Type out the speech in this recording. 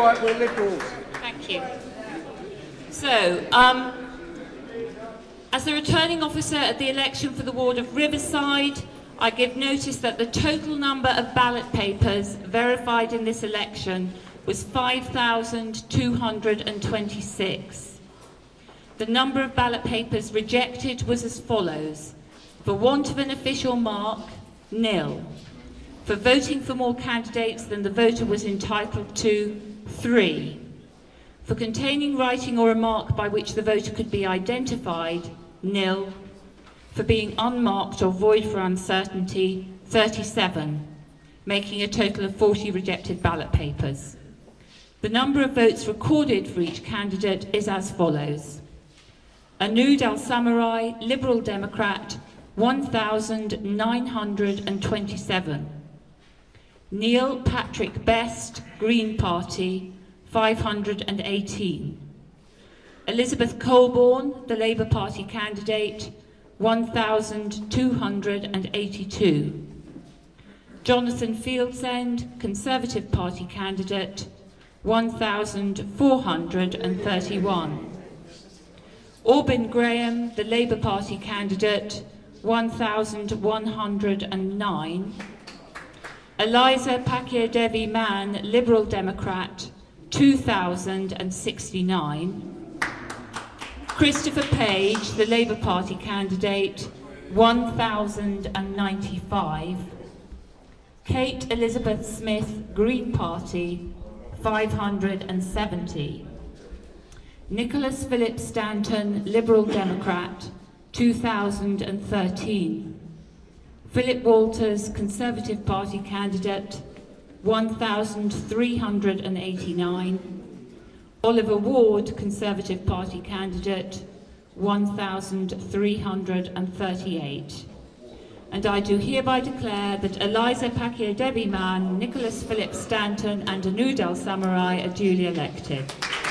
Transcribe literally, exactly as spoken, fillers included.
right, we're Liberals. Thank you. So, um, as the returning officer at the election for the ward of Riverside, I give notice that the total number of ballot papers verified in this election was five thousand two hundred twenty-six. The number of ballot papers rejected was as follows: for want of an official mark, nil; for voting for more candidates than the voter was entitled to, three; for containing writing or a mark by which the voter could be identified, nil; for being unmarked or void for uncertainty, thirty-seven, making a total of forty rejected ballot papers. The number of votes recorded for each candidate is as follows: Anud Al-Samurai, Liberal Democrat, one thousand nine hundred twenty-seven. Neil Patrick Best, Green Party, five hundred eighteen. Elizabeth Colborne, the Labour Party candidate, one thousand two hundred eighty-two. Jonathan Fieldsend, Conservative Party candidate, one thousand four hundred thirty-one. Aubin Graham, the Labour Party candidate, one thousand one hundred nine. Eliza Pakir-Devi Mann, Liberal Democrat, two thousand sixty-nine. Christopher Page, the Labour Party candidate, one thousand ninety-five. Kate Elizabeth Smith, Green Party, five hundred seventy. Nicholas Philip Stanton, Liberal Democrat, two thousand thirteen. Philip Walters, Conservative Party candidate, one thousand three hundred eighty-nine. Oliver Ward, Conservative Party candidate, one thousand three hundred thirty-eight. And I do hereby declare that Eliza Pakir-Devi Mann, Nicholas Philip Stanton and Anud Al-Samurai are duly elected.